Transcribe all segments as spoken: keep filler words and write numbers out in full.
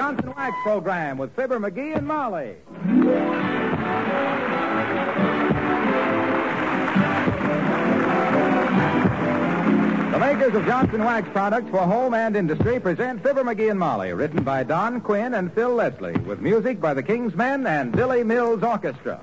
Johnson Wax program with Fibber McGee and Molly. The makers of Johnson Wax products for home and industry present Fibber McGee and Molly, written by Don Quinn and Phil Leslie, with music by the King's Men and Billy Mills Orchestra.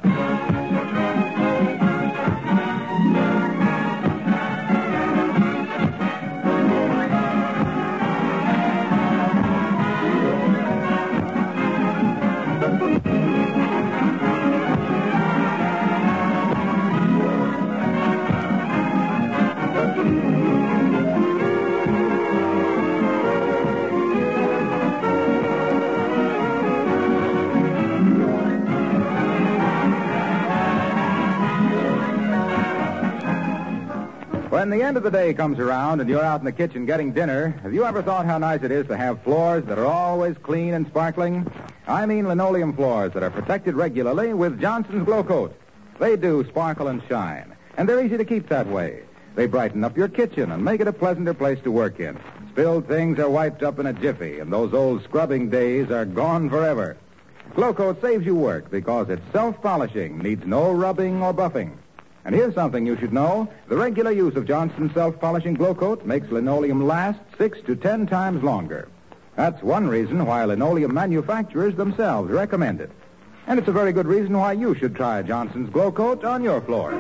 When the end of the day comes around and you're out in the kitchen getting dinner, have you ever thought how nice it is to have floors that are always clean and sparkling? I mean linoleum floors that are protected regularly with Johnson's Glow Coat. They do sparkle and shine, and they're easy to keep that way. They brighten up your kitchen and make it a pleasanter place to work in. Spilled things are wiped up in a jiffy, and those old scrubbing days are gone forever. Glow Coat saves you work because it's self-polishing, needs no rubbing or buffing. And here's something you should know. The regular use of Johnson's self-polishing Glow Coat makes linoleum last six to ten times longer. That's one reason why linoleum manufacturers themselves recommend it. And it's a very good reason why you should try Johnson's Glow Coat on your floors.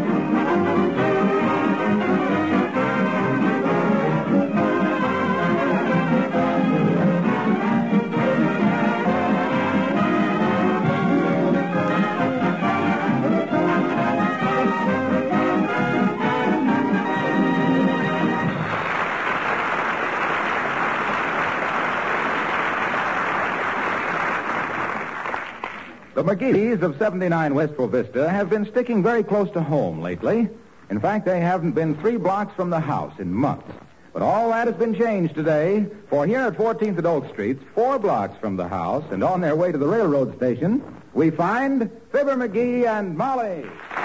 The McGees of seventy-nine Westful Vista have been sticking very close to home lately. In fact, they haven't been three blocks from the house in months. But all that has been changed today, for here at fourteenth and Oak Streets, four blocks from the house and on their way to the railroad station, we find Fibber McGee and Molly.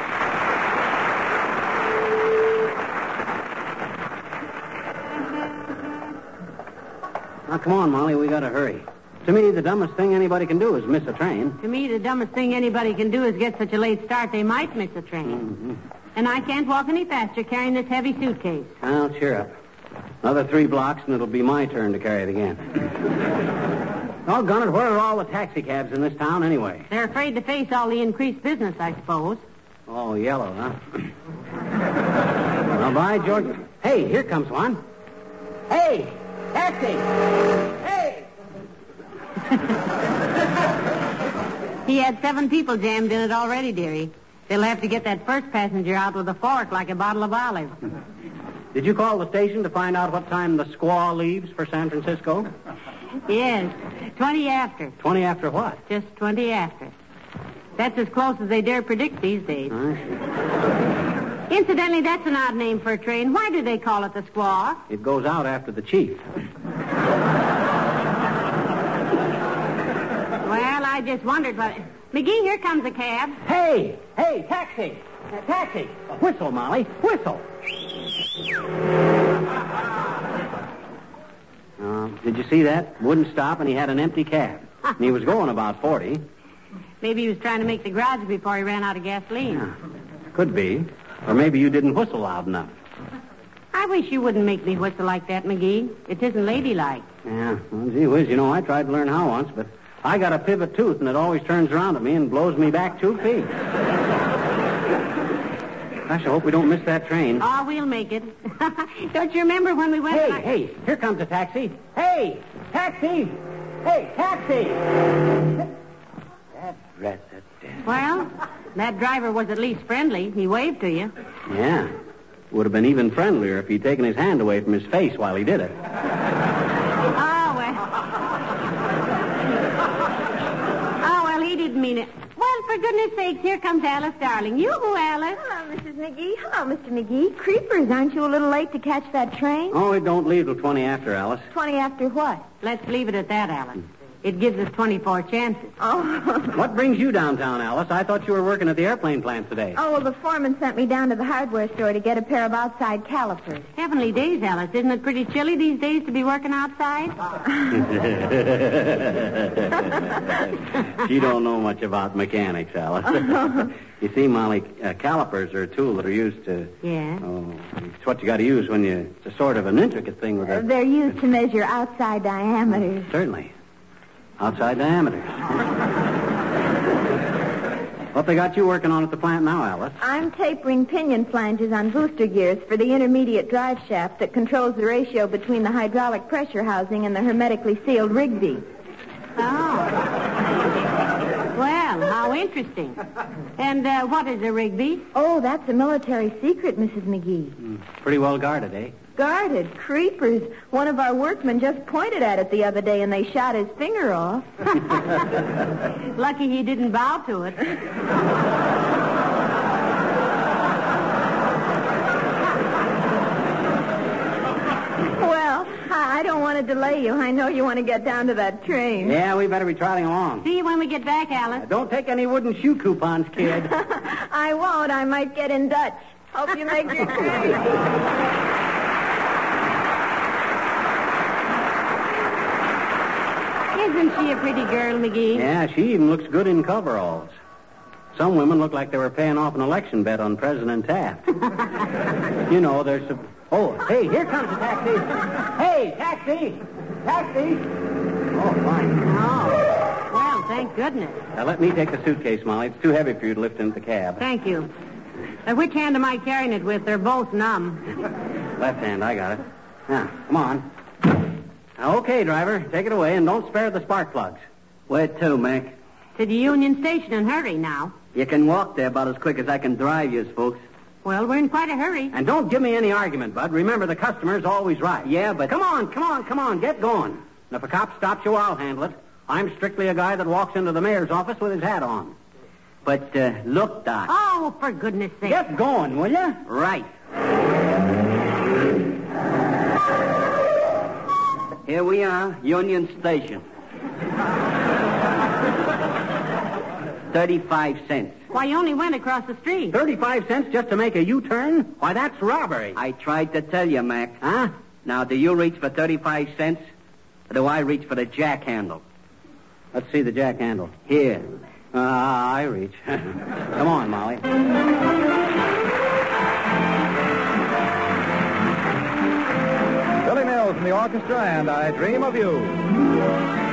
Now, come on, Molly, we gotta hurry. To me, the dumbest thing anybody can do is miss a train. To me, the dumbest thing anybody can do is get such a late start they might miss a train. Mm-hmm. And I can't walk any faster carrying this heavy suitcase. Well, cheer up. Another three blocks and it'll be my turn to carry it again. Doggone it, where are all the taxi cabs in this town anyway? They're afraid to face all the increased business, I suppose. Oh, yellow, huh? Well, by George. Hey, here comes one. Hey, taxi! Hey! He had seven people jammed in it already, dearie. They'll have to get that first passenger out with a fork like a bottle of olive. Did you call the station to find out what time the squaw leaves for San Francisco? Yes, twenty after. Twenty after what? Just twenty after. That's as close as they dare predict these days. I see. Incidentally, that's an odd name for a train. Why do they call it the squaw? It goes out after the chief. Well, I just wondered what... McGee, here comes a cab. Hey! Hey, taxi! Uh, taxi! Whistle, Molly. Whistle! Uh, did you see that? Wouldn't stop, and he had an empty cab. And he was going about forty. Maybe he was trying to make the garage before he ran out of gasoline. Yeah, could be. Or maybe you didn't whistle loud enough. I wish you wouldn't make me whistle like that, McGee. It isn't ladylike. Yeah, well, gee whiz, you know, I tried to learn how once, but... I got a pivot tooth, and it always turns around at me and blows me back two feet. Gosh, I hope we don't miss that train. Oh, we'll make it. Don't you remember when we went... Hey, I... hey, here comes a taxi. Hey, taxi! Hey, taxi! That rat, that death. Well, that driver was at least friendly. He waved to you. Yeah. Would have been even friendlier if he'd taken his hand away from his face while he did it. Oh, well... He didn't mean it. Well, for goodness sakes, here comes Alice, darling. Yoo-hoo, Alice. Hello, Missus McGee. Hello, Mister McGee. Creepers, aren't you a little late to catch that train? Oh, it don't leave till twenty after, Alice. Twenty after what? Let's leave it at that, Alice. It gives us twenty-four chances. Oh. What brings you downtown, Alice? I thought you were working at the airplane plant today. Oh, well, the foreman sent me down to the hardware store to get a pair of outside calipers. Heavenly days, Alice. Isn't it pretty chilly these days to be working outside? She don't know much about mechanics, Alice. You see, Molly, uh, calipers are a tool that are used to... Yeah? Oh, it's what you got to use when you... It's a sort of an intricate thing with Uh, a... they're used to measure outside diameters. Certainly. Outside diameters. What they got you working on at the plant now, Alice? I'm tapering pinion flanges on booster gears for the intermediate drive shaft that controls the ratio between the hydraulic pressure housing and the hermetically sealed Rigby. Oh. Well, how interesting. And uh, what is a Rigby? Oh, that's a military secret, Missus McGee. Mm, pretty well guarded, eh? Guarded. Creepers. One of our workmen just pointed at it the other day, and they shot his finger off. Lucky he didn't bow to it. Well, I I don't want to delay you. I know you want to get down to that train. Yeah, we better be trotting along. See you when we get back, Alice. Uh, don't take any wooden shoe coupons, kid. I won't. I might get in Dutch. Hope you make your train. Isn't she a pretty girl, McGee? Yeah, she even looks good in coveralls. Some women look like they were paying off an election bet on President Taft. You know, there's some... Oh, hey, here comes a taxi. Hey, taxi! Taxi! Oh, fine. Oh. Well, thank goodness. Now, let me take the suitcase, Molly. It's too heavy for you to lift into the cab. Thank you. Uh, which hand am I carrying it with? They're both numb. Left hand, I got it. Now, come on. Now, okay, driver, take it away, and don't spare the spark plugs. Where to, Mac? To the Union Station and hurry now. You can walk there about as quick as I can drive you, folks. Well, we're in quite a hurry. And don't give me any argument, Bud. Remember, the customer's always right. Yeah, but... Come on, come on, come on, get going. And if a cop stops you, I'll handle it. I'm strictly a guy that walks into the mayor's office with his hat on. But, uh, look, Doc. Oh, for goodness sake. Get going, will you? Right. Here we are, Union Station. Thirty-five cents. Why, you only went across the street. Thirty-five cents just to make a U-turn? Why, that's robbery. I tried to tell you, Mac. Huh? Now, do you reach for thirty-five cents, or do I reach for the jack handle? Let's see the jack handle. Here. Ah, uh, I reach. Come on, Molly. Billy Mills in the orchestra, and I Dream of You.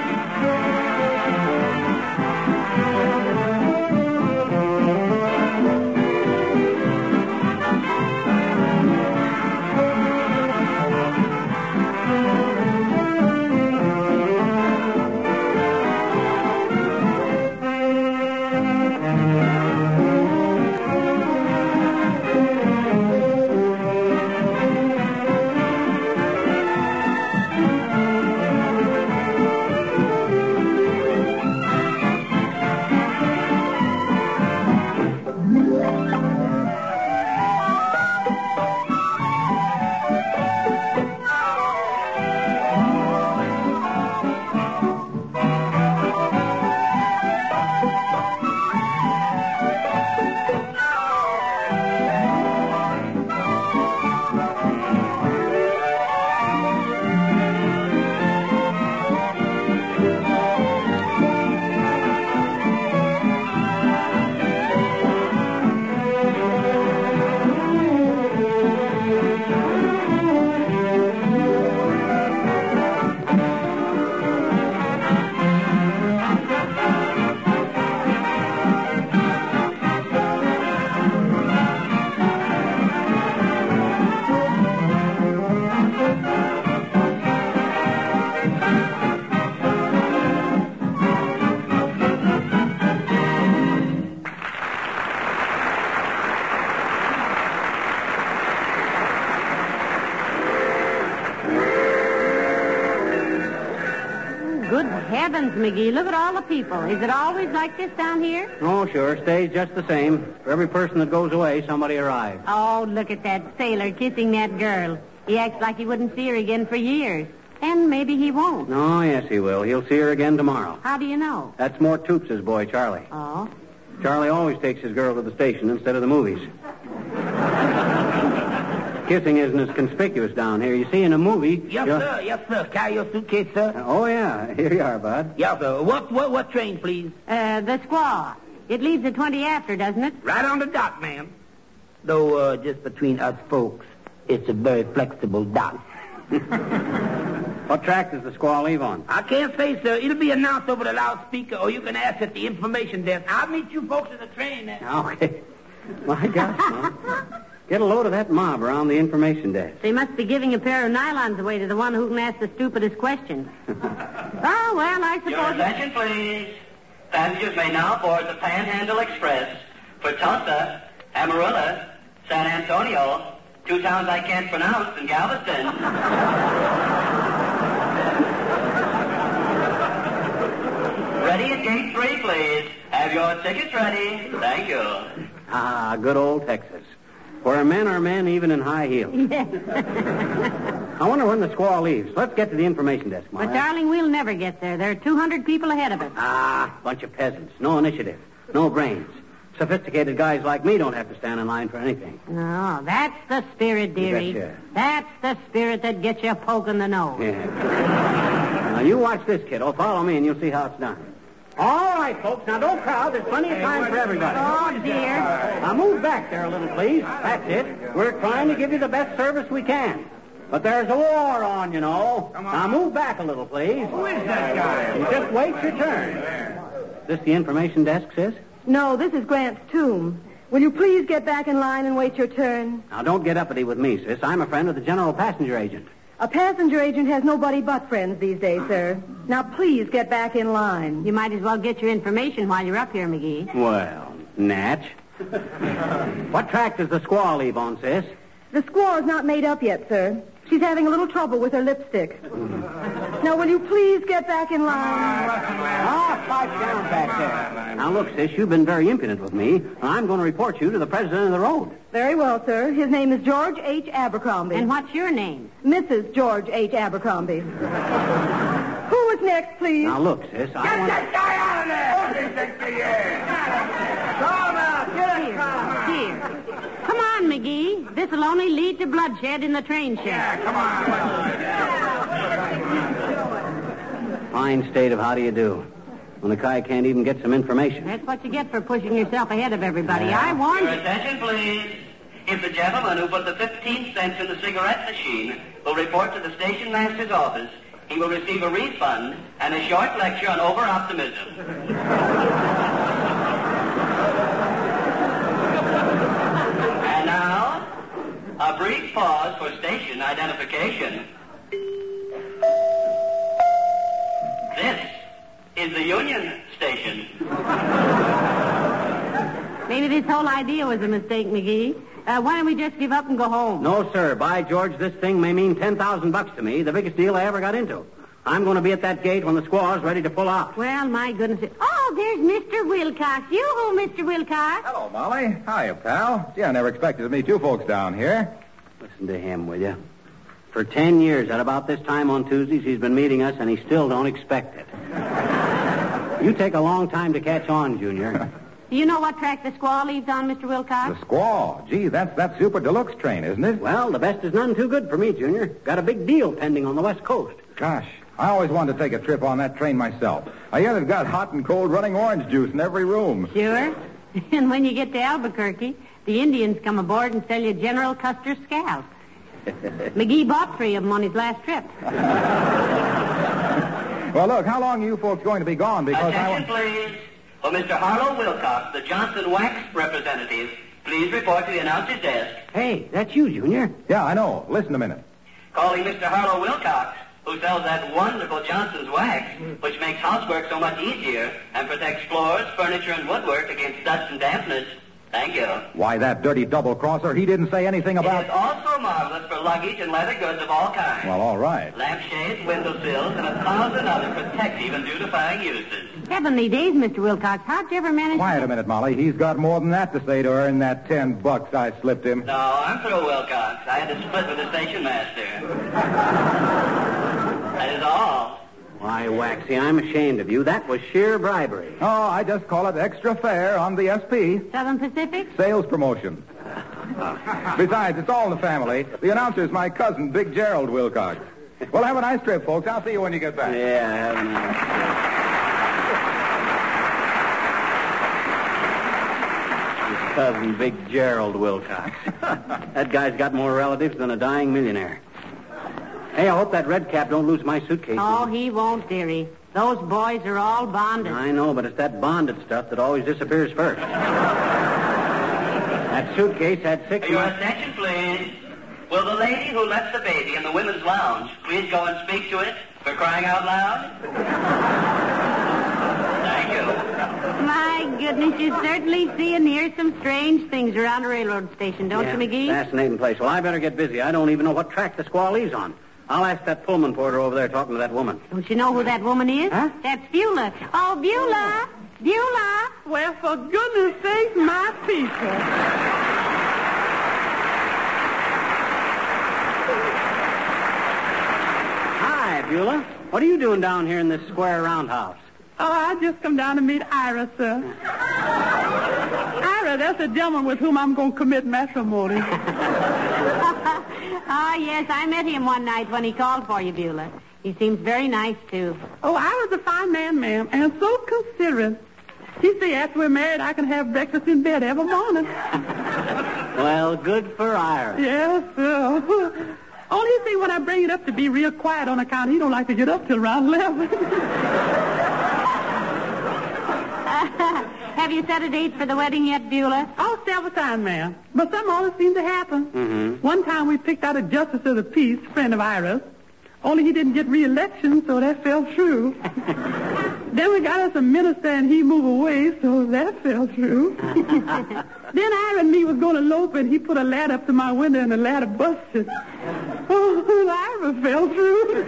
Good heavens, McGee, look at all the people. Is it always like this down here? Oh, sure. Stays just the same. For every person that goes away, somebody arrives. Oh, look at that sailor kissing that girl. He acts like he wouldn't see her again for years. And maybe he won't. Oh, yes, he will. He'll see her again tomorrow. How do you know? That's Mort Toops' boy, Charlie. Oh. Charlie always takes his girl to the station instead of the movies. Kissing isn't as conspicuous down here. You see, in a movie... Yes, you're... sir. Yes, sir. Carry your suitcase, sir. Oh, yeah. Here you are, Bud. Yes, sir. What, what, what train, please? Uh, the Squaw. It leaves at twenty after, doesn't it? Right on the dot, ma'am. Though, uh, just between us folks, it's a very flexible dot. What track does the Squaw leave on? I can't say, sir. It'll be announced over the loudspeaker, or you can ask at the information desk. I'll meet you folks at the train then. Okay. My gosh, Mom. Get a load of that mob around the information desk. They must be giving a pair of nylons away to the one who can ask the stupidest questions. Oh, well, I suppose... Your attention, please. Passengers may now board the Panhandle Express for Tulsa, Amarillo, San Antonio, two towns I can't pronounce, and Galveston. Ready at gate three, please. Have your tickets ready. Thank you. Ah, good old Texas. Where men are men even in high heels. I wonder when the Squaw leaves. Let's get to the information desk, Molly. But, darling, we'll never get there. There are two hundred people ahead of us. Ah, bunch of peasants. No initiative. No brains. Sophisticated guys like me don't have to stand in line for anything. No, that's the spirit, dearie. You betcha. That's the spirit that gets you a poke in the nose. Yeah. Now, you watch this, kiddo. Follow me, and you'll see how it's done. All right, folks. Now, don't crowd. There's plenty of time for everybody. Oh, dear. Now, move back there a little, please. That's it. We're trying to give you the best service we can. But there's a war on, you know. Now, move back a little, please. Who is that guy? You just wait your turn. This the information desk, sis? No, this is Grant's tomb. Will you please get back in line and wait your turn? Now, don't get uppity with me, sis. I'm a friend of the general passenger agent. A passenger agent has nobody but friends these days, sir. Now, please get back in line. You might as well get your information while you're up here, McGee. Well, Natch. What track does the Squaw leave on, sis? The squaw is not made up yet, sir. She's having a little trouble with her lipstick. Now, will you please get back in line? Ah, pipe down back there. Now, look, sis, you've been very impudent with me. I'm going to report you to the president of the road. Very well, sir. His name is George H. Abercrombie. And what's your name? Missus George H. Abercrombie. Who is next, please? Now, look, sis, I Get want... that guy out of there! Come out! Get us Here, here. Come on, McGee. This'll only lead to bloodshed in the train shaft. Come on. Fine state of how do you do. When the guy can't even get some information. That's what you get for pushing yourself ahead of everybody. I warned Your you. attention, please. If the gentleman who put the fifteen cents in the cigarette machine will report to the station master's office, he will receive a refund and a short lecture on over-optimism. And now, a brief pause for station identification. This is the Union Station. Maybe this whole idea was a mistake, McGee. Uh, why don't we just give up and go home? No, sir. By George, this thing may mean ten thousand bucks to me, the biggest deal I ever got into. I'm going to be at that gate when the squaw's ready to pull out. Well, my goodness. Oh, there's Mister Wilcox. You-hoo, Mister Wilcox. Hello, Molly. Hiya, pal. Gee, I never expected to meet you folks down here. Listen to him, will you? For ten years, at about this time on Tuesdays, he's been meeting us, and he still don't expect it. You take a long time to catch on, Junior. Do you know what track the squaw leaves on, Mister Wilcox? The Squaw. Gee, that's that super deluxe train, isn't it? Well, the best is none too good for me, Junior. Got a big deal pending on the West Coast. Gosh, I always wanted to take a trip on that train myself. I hear they've got hot and cold running orange juice in every room. Sure. And when you get to Albuquerque, the Indians come aboard and sell you General Custer's scalp. McGee bought three of them on his last trip. Well, look, how long are you folks going to be gone? Because Attention, I... please. For Mister Harlow Wilcox, the Johnson Wax representative, please report to the announcer's desk. Hey, that's you, Junior. Yeah, I know. Listen a minute. Calling Mister Harlow Wilcox, who sells that wonderful Johnson's Wax, which makes housework so much easier and protects floors, furniture, and woodwork against dust and dampness. Thank you. Why, that dirty double-crosser, he didn't say anything about... It is also marvelous for luggage and leather goods of all kinds. Well, all right. Lampshades, windowsills, and a thousand other protective and beautifying uses. Heavenly days, Mister Wilcox. How'd you ever manage Quiet to... a minute, Molly. He's got more than that to say to earn that ten bucks I slipped him. No, I'm through, Wilcox. I had to split with the station master. Why, Waxy, I'm ashamed of you. That was sheer bribery. Oh, I just call it extra fare on the S P. Southern Pacific? Sales promotion. Besides, it's all in the family. The announcer's my cousin, Big Gerald Wilcox. Well, have a nice trip, folks. I'll see you when you get back. Yeah, have a nice trip. His cousin, Big Gerald Wilcox. That guy's got more relatives than a dying millionaire. Hey, I hope that red cap don't lose my suitcase. Oh, he won't, dearie. Those boys are all bonded. I know, but it's that bonded stuff that always disappears first. That suitcase had six... Your attention, please. Will the lady who left the baby in the women's lounge please go and speak to it for crying out loud? Thank you. My goodness, you certainly see and hear some strange things around a railroad station, don't yeah, you, McGee? Fascinating place. Well, I better get busy. I don't even know what track the squaw leaves on. I'll ask that Pullman porter over there talking to that woman. Don't you know who that woman is? Huh? That's Beulah. Oh, Beulah! Beulah! Well, for goodness sakes, my people. Hi, Beulah. What are you doing down here in this square roundhouse? Oh, I just come down to meet Ira, sir. Ira, that's the gentleman with whom I'm going to commit matrimony. Ah, yes, I met him one night when he called for you, Beulah. He seems very nice, too. Oh, Ira's a fine man, ma'am, and so considerate. He said after we're married, I can have breakfast in bed every morning. Well, good for Ira. Yes, sir. Only you see, when I bring it up to be real quiet on account, he don't like to get up till around eleven. Have you set a date for the wedding yet, Beulah? Oh, several times, ma'am. But something always seems to happen. Mm-hmm. One time we picked out a justice of the peace, friend of Ira's. Only he didn't get re-election, so that fell through. Then we got us a minister, and he moved away, so that fell through. Then Ira and me was going to elope, and he put a ladder up to my window, and the ladder busted. Oh, Ira fell through.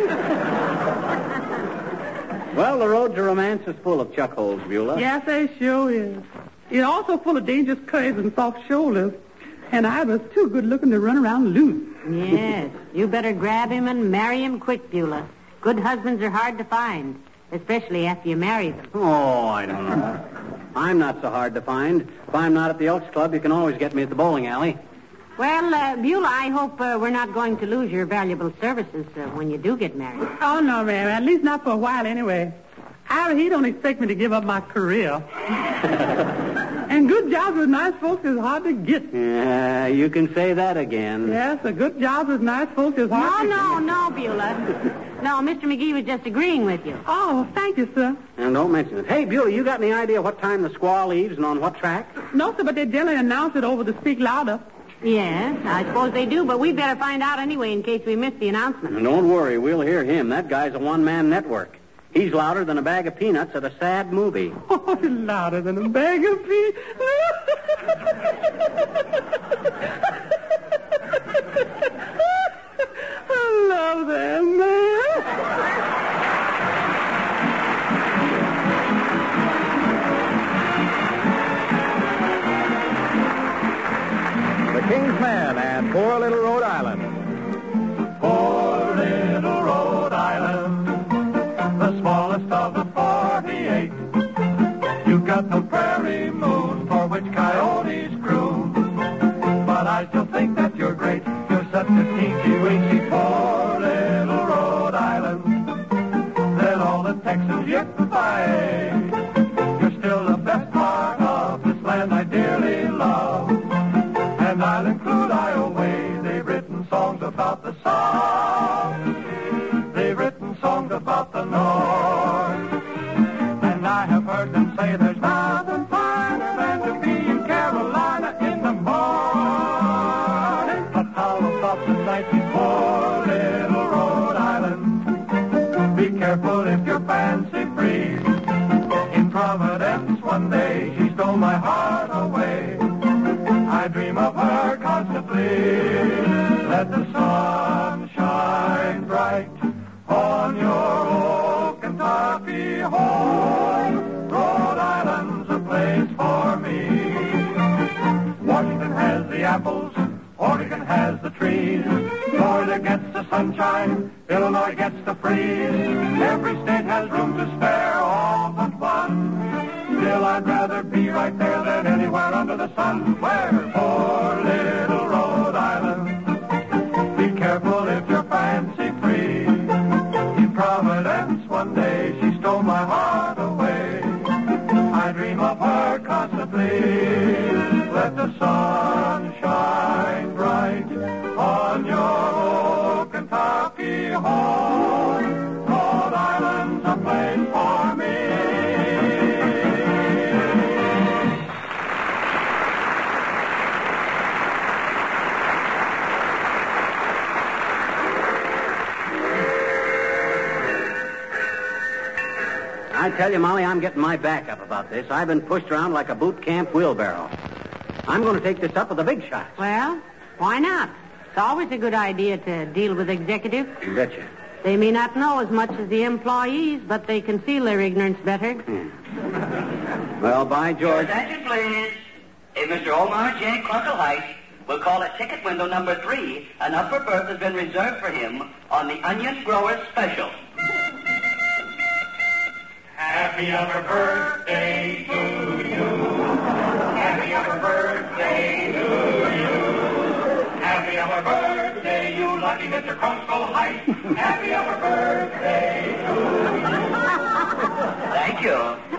Well, the road to romance is full of chuck holes, Beulah. Yes, they sure is. It's also full of dangerous curves and soft shoulders. And I was too good looking to run around loose. Yes. You better grab him and marry him quick, Beulah. Good husbands are hard to find, especially after you marry them. Oh, I don't know. I'm not so hard to find. If I'm not at the Elks Club, you can always get me at the bowling alley. Well, uh, Beulah, I hope uh, we're not going to lose your valuable services uh, when you do get married. Oh, no, ma'am. At least not for a while, anyway. Ira, he don't expect me to give up my career. And good jobs with nice folks is hard to get. Yeah, you can say that again. Yes, a good job with nice folks is hard no, to no, get. No, no, Beulah. No, Mister McGee was just agreeing with you. Oh, thank you, sir. And don't mention it. Hey, Beulah, you got any idea what time the squaw leaves and on what track? No, sir, but they generally announce it over to speak louder. Yes, I suppose they do, but we'd better find out anyway in case we miss the announcement. And don't worry, we'll hear him. That guy's a one-man network. He's louder than a bag of peanuts at a sad movie. Oh, louder than a bag of peanuts. I love that man. The King's Man and Poor Little Rhode Island. Poor little Rhode Island, the smallest of the forty-eight. You've got the prairie moon for which coyotes croon. But I still think that you're great. You're such a teensy-weensy poor little Rhode Island that all the Texans yet to fight. You're still the best part of this land I dearly love. And I'll include Iowa. They've written songs about the South. They've written songs about the North. And I have heard them say there's nothing finer than to be in Carolina in the morning. But how about the night before little Rhode Island? Be careful if your fancy free. In Providence one day she stole my heart away. I dream of her constantly. Let the sun shine bright on your oak sunshine. Illinois gets the freeze. Every state has room to spare, all but one. Still, I'd rather be right there than anywhere under the sun. Where? Poor little Rhode Island. Be careful if you're fancy free. In Providence one day she stole my heart away. I dream of her constantly. Let the sun shine bright on your old Kentucky home. Rhode Island's a place for me. I tell you, Molly, I'm getting my back up about this. I've been pushed around like a boot camp wheelbarrow. I'm going to take this up with the big shots. Well, why not? It's always a good idea to deal with executives. You betcha. They may not know as much as the employees, but they conceal their ignorance better. Hmm. Well, by George. Attention, please. If Mister Omar J. Clunkle will call at ticket window number three, an upper berth has been reserved for him on the Onion Growers Special. Happy upper birthday to you. Happy upper birthday to you. Happy upper birthday, you lucky Mister Crunkle Height. Happy upper birthday to you. Thank you.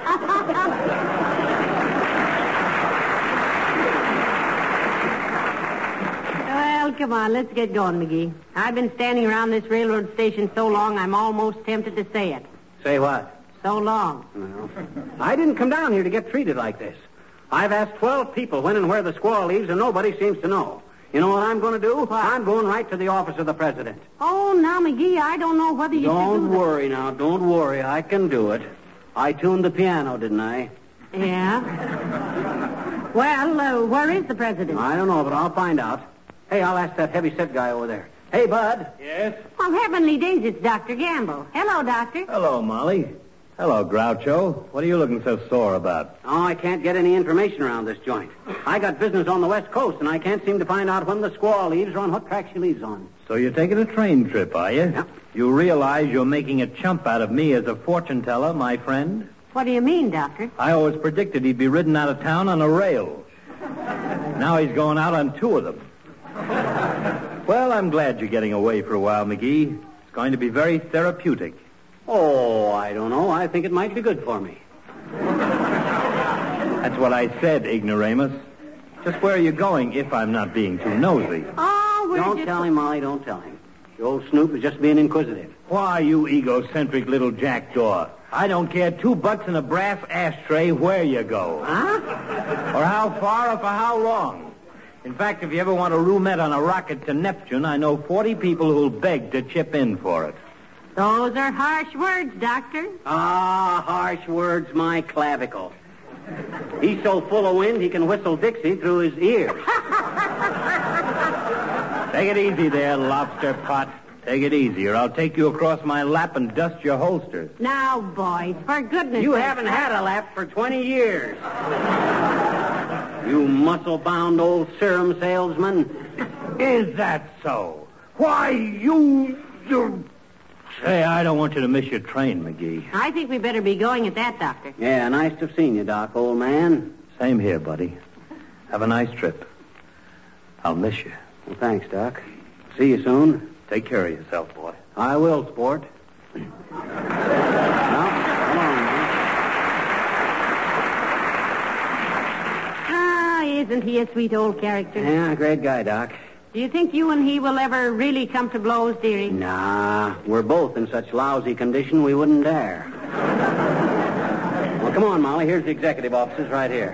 Well, come on, let's get going, McGee. I've been standing around this railroad station so long, I'm almost tempted to say it. Say what? So long. Well, I didn't come down here to get treated like this. I've asked twelve people when and where the squaw leaves, and nobody seems to know. You know what I'm going to do? What? I'm going right to the office of the president. Oh, now, McGee, I don't know whether you Don't should do worry now. Don't worry. I can do it. I tuned the piano, didn't I? that. Yeah. Well, uh, where is the president? I don't know, but I'll find out. Hey, I'll ask that heavy-set guy over there. Hey, Bud. Yes? Oh, heavenly days, it's Doctor Gamble. Hello, Doctor. Hello, Molly. Hello, Groucho. What are you looking so sore about? Oh, I can't get any information around this joint. I got business on the West Coast, and I can't seem to find out when the squaw leaves or on what track she leaves on. So you're taking a train trip, are you? Yep. You realize you're making a chump out of me as a fortune teller, my friend? What do you mean, Doctor? I always predicted he'd be ridden out of town on a rail. Now he's going out on two of them. Well, I'm glad you're getting away for a while, McGee. It's going to be very therapeutic. Oh, I don't know. I think it might be good for me. That's what I said, Ignoramus. Just where are you going, if I'm not being too nosy? Oh, we're Don't just... tell him, Molly. Don't tell him. The old snoop is just being inquisitive. Why, you egocentric little jackdaw? I don't care two bucks in a brass ashtray where you go. Huh? Or how far or for how long. In fact, if you ever want a roulette on a rocket to Neptune, I know forty people who'll beg to chip in for it. Those are harsh words, Doctor. Ah, harsh words, my clavicle. He's so full of wind he can whistle Dixie through his ears. Take it easy there, lobster pot. Take it easy, or I'll take you across my lap and dust your holsters. Now, boys, for goodness You sake. haven't had a lap for twenty years. You muscle-bound old serum salesman. Is that so? Why, you... you... Say, I don't want you to miss your train, McGee. I think we better be going at that, Doctor. Yeah, nice to have seen you, Doc, old man. Same here, buddy. Have a nice trip. I'll miss you. Well, thanks, Doc. See you soon. Take care of yourself, boy. I will, sport. Well, come on, man. Ah, isn't he a sweet old character? Yeah, great guy, Doc. Do you think you and he will ever really come to blows, dearie? Nah, we're both in such lousy condition we wouldn't dare. Well, come on, Molly. Here's the executive offices right here.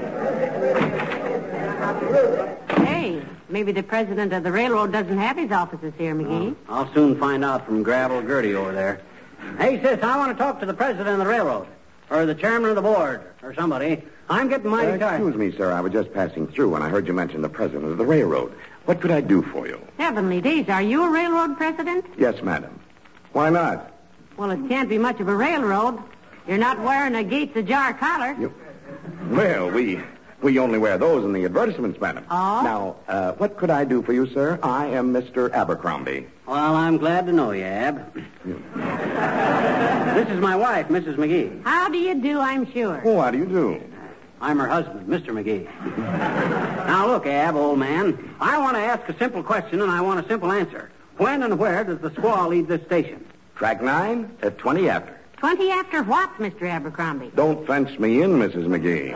Hey, maybe the president of the railroad doesn't have his offices here, McGee. Oh, I'll soon find out from Gravel Gertie over there. Hey, sis, I want to talk to the president of the railroad. Or the chairman of the board. Or somebody. I'm getting mighty Uh, tired. excuse me, sir. I was just passing through when I heard you mention the president of the railroad. What could I do for you? Heavenly days, are you a railroad president? Yes, madam. Why not? Well, it can't be much of a railroad. You're not wearing a Gates Ajar collar. You... Well, we We only wear those in the advertisements, madam. Oh? Now, uh, what could I do for you, sir? I am Mister Abercrombie. Well, I'm glad to know you, Ab. This is my wife, Missus McGee. How do you do, I'm sure. Oh, how do you do? I'm her husband, Mister McGee. Now, look, Ab, old man. I want to ask a simple question, and I want a simple answer. When and where does the squaw leave this station? Track nine at twenty after. Twenty after what, Mister Abercrombie? Don't fence me in, Missus McGee.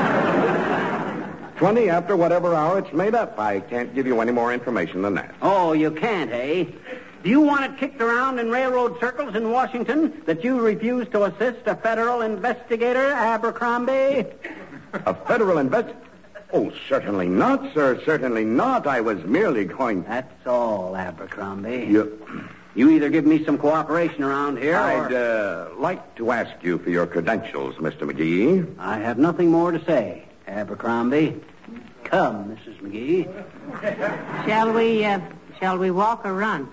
Twenty after whatever hour it's made up. I can't give you any more information than that. Oh, you can't, eh? Do you want it kicked around in railroad circles in Washington that you refuse to assist a federal investigator, Abercrombie? A federal invest... Oh, certainly not, sir. Certainly not. I was merely going... That's all, Abercrombie. You... You either give me some cooperation around here, I'd or... uh, like to ask you for your credentials, Mister McGee. I have nothing more to say, Abercrombie. Come, Missus McGee. Shall we, uh, shall we walk or run?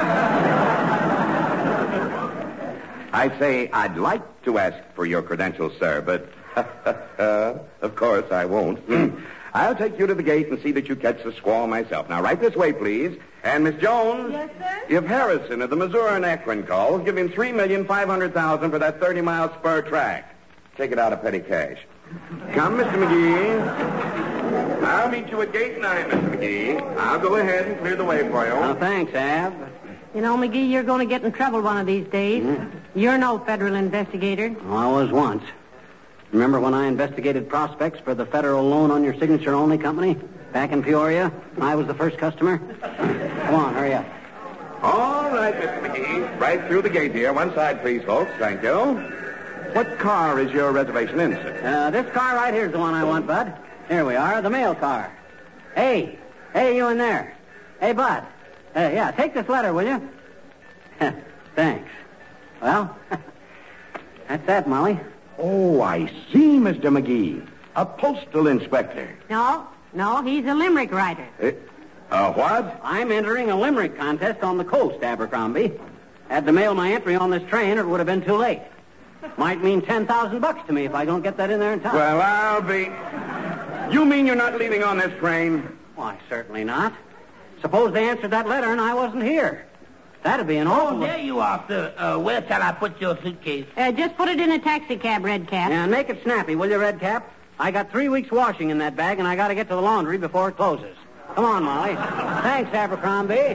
I say I'd like to ask for your credentials, sir, but of course I won't. I'll take you to the gate and see that you catch the squaw myself. Now, right this way, please. And, Miss Jones? Yes, sir? If Harrison of the Missouri and Akron calls, give him three million five hundred thousand dollars for that thirty-mile spur track. Take it out of petty cash. Come, Mister McGee. I'll meet you at gate nine, Mister McGee. I'll go ahead and clear the way for you. Oh, thanks, Ab. You know, McGee, you're going to get in trouble one of these days. Mm. You're no federal investigator. Oh, I was once. Remember when I investigated prospects for the federal loan on your signature only company back in Peoria? I was the first customer. Come on, hurry up. All right, Mister McGee. Right through the gate here. One side, please, folks. Thank you. What car is your reservation in, sir? Uh, this car right here is the one I want, Bud. Here we are, the mail car. Hey, hey, you in there. Hey, Bud. Uh, yeah, take this letter, will you? Thanks. Well, that's that, Molly. Oh, I see, Mister McGee. A postal inspector. No, no, he's a limerick writer. Uh, uh, what? I'm entering a limerick contest on the coast, Abercrombie. Had to mail my entry on this train, or it would have been too late. Might mean ten thousand bucks to me if I don't get that in there in time. Well, I'll be... You mean you're not leaving on this train? Why, certainly not. Suppose they answered that letter and I wasn't here. That'd be an Oh, awful... there you are, sir. Uh, where shall I put your suitcase? Uh, just put it in a taxi cab, Redcap. Yeah, make it snappy, will you, Redcap? I got three weeks washing in that bag, and I got to get to the laundry before it closes. Come on, Molly. Thanks, Abercrombie.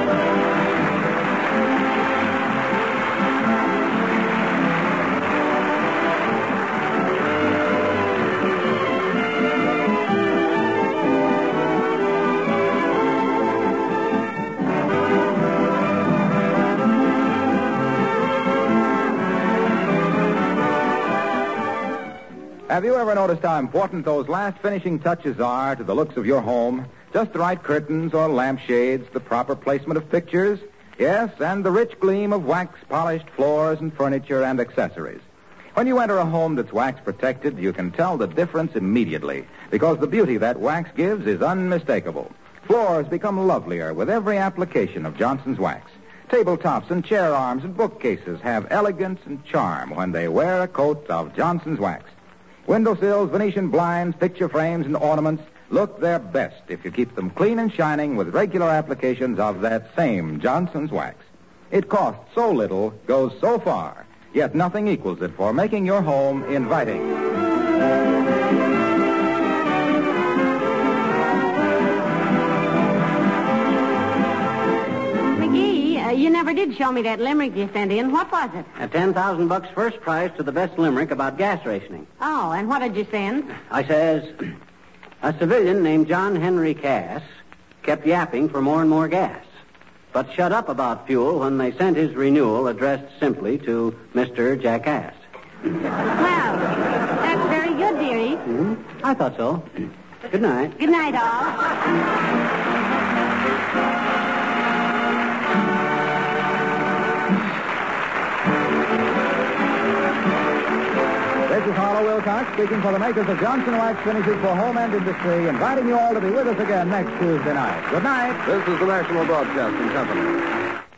Have you ever noticed how important those last finishing touches are to the looks of your home? Just the right curtains or lampshades, the proper placement of pictures, yes, and the rich gleam of wax-polished floors and furniture and accessories. When you enter a home that's wax-protected, you can tell the difference immediately, because the beauty that wax gives is unmistakable. Floors become lovelier with every application of Johnson's wax. Tabletops and chair arms and bookcases have elegance and charm when they wear a coat of Johnson's wax. Windowsills, Venetian blinds, picture frames, and ornaments look their best if you keep them clean and shining with regular applications of that same Johnson's wax. It costs so little, goes so far, yet nothing equals it for making your home inviting. Uh, you never did show me that limerick you sent in. What was it? A ten thousand bucks first prize to the best limerick about gas rationing. Oh, and what did you send? I says, a civilian named John Henry Cass kept yapping for more and more gas, but shut up about fuel when they sent his renewal addressed simply to Mister Jackass. Well, that's very good, dearie. Mm-hmm. I thought so. Good night. Good night, all. This is Harlow Wilcox speaking for the makers of Johnson Wax Finishes for Home and Industry, inviting you all to be with us again next Tuesday night. Good night. This is the National Broadcasting Company.